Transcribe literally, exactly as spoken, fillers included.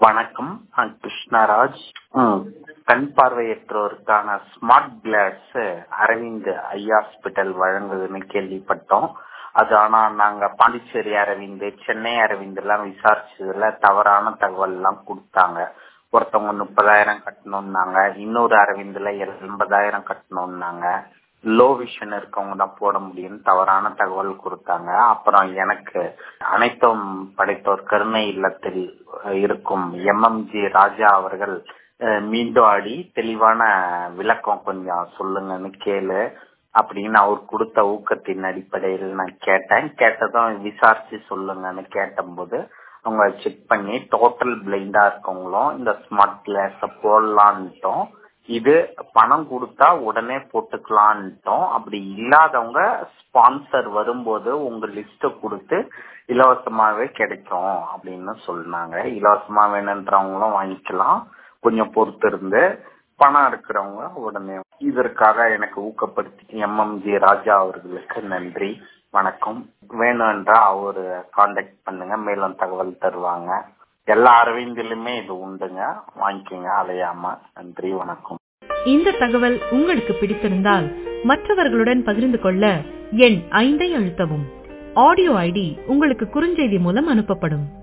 வணக்கம். நான் கிருஷ்ணராஜ். ம், கண் பார்வையற்றோருக்கான smart glass Aravind eye hospital வழங்குதுன்னு கேள்விப்பட்டோம். அது ஆனா நாங்க பாண்டிச்சேரி அரவிந்த், சென்னை அரவிந்த் எல்லாம் விசாரிச்சதுல தவறான தகவல் எல்லாம் கொடுத்தாங்க. ஒருத்தவங்க முப்பதாயிரம் கட்டணும்னாங்க, இன்னொரு அரவிந்த்ல எண்பதாயிரம் கட்டணும்னாங்க. லோ விஷன் இருக்கவங்க தான் போட முடியும் தவறான தகவல் கொடுத்தாங்க. அப்புறம் எனக்கு அனைத்தும் படைத்தோர் கருணை இல்லத்தில் இருக்கும் எம் எம் ஜி ராஜா அவர்கள் மீண்டும் ஆடி தெளிவான விளக்கம் கொஞ்சம் சொல்லுங்கன்னு கேளு அப்படின்னு அவர் கொடுத்த ஊக்கத்தின் அடிப்படையில் நான் கேட்டேன். கேட்டதும் விசாரிச்சு சொல்லுங்கன்னு கேட்டபோது அவங்க செக் பண்ணி டோட்டல் பிளைண்டா இருக்கவங்களும் இந்த ஸ்மார்ட் கிளாஸ போடலான்ட்டோம். இது பணம் கொடுத்தா உடனே போட்டுக்கலான்ட்டோம். அப்படி இல்லாதவங்க ஸ்பான்சர் வரும்போது உங்க லிஸ்ட கொடுத்து இலவசமாவே கிடைக்கும் அப்படின்னு சொன்னாங்க. இலவசமா வேணுன்றவங்களும் வாங்கிக்கலாம், கொஞ்சம் பொறுத்து இருந்து. பணம் இருக்கிறவங்க உடனே. இதற்காக எனக்கு ஊக்கப்படுத்தி எம் எம் ஜி ராஜா அவர்களுக்கு நன்றி. வணக்கம். வேணும்ன்றா அவரு கான்டாக்ட் பண்ணுங்க, மேலும் தகவல் தருவாங்க. எல்லா அரவிந்திலுமே இது உண்டுங்க, வாங்கிக்கோங்க அலையாம. நன்றி, வணக்கம். இந்த தகவல் உங்களுக்கு பிடித்திருந்தால் மற்றவர்களுடன் பகிர்ந்து கொள்ள எண் ஐந்தை அழுத்தவும். ஆடியோ ஐடி உங்களுக்கு குறுஞ்செய்தி மூலம் அனுப்பப்படும்.